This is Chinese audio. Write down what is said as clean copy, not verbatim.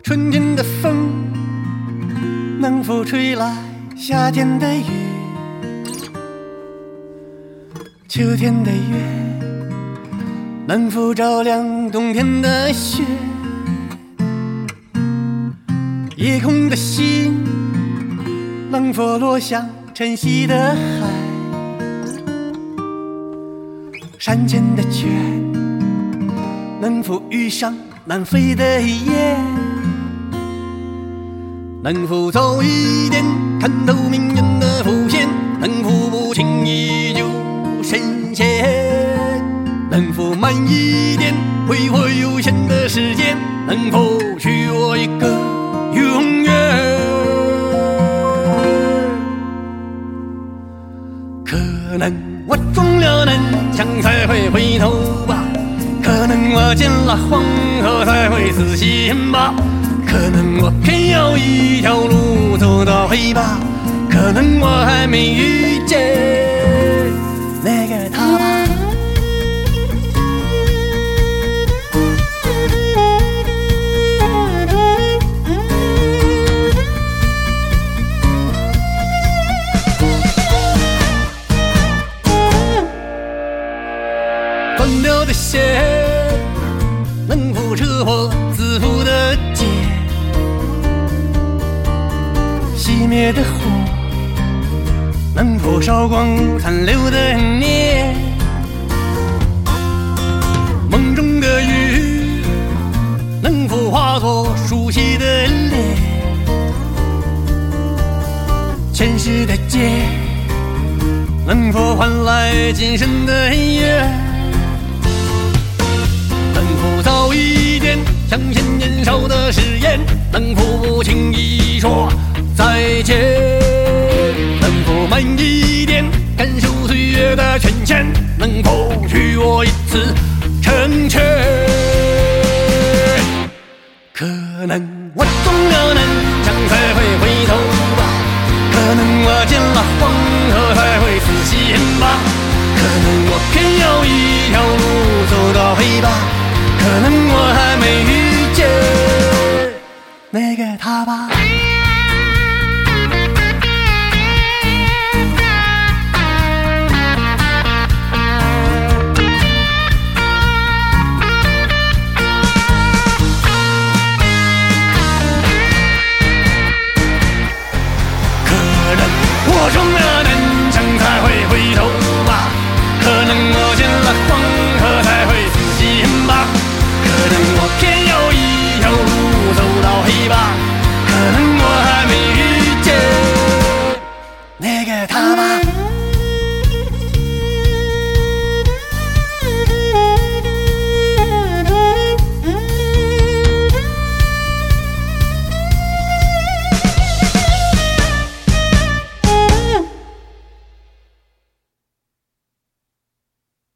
春天的风能否吹来夏天的雨？秋天的月能否照亮冬天的雪？夜空的星能否落向晨曦的海？山间的泉能否遇上南飞的雁？能否早一点看透命运的浮现？能否不轻易就深陷？能否慢一点挥霍有限的时间？能否许我一个永远？可能我中了南墙才会回头吧，可能我见了黄河才会死心吧，可能我偏要一条路走到黑吧，可能我还没遇见那个他吧。断掉的线能否扯破自负的结？熄灭的火能否烧光残留的念？梦中的雨能否化作熟悉的脸？前世的劫能否换来今生的缘？能否早一点相信年少的誓言？能否不轻易说再见？能否慢一点感受岁月的权限？能否许我一次成全？可能我中了南墙才会回头吧，可能我见了黄河才会死心吧，可能我偏要一条路走到黑吧，可能我还没遇见那个他吧。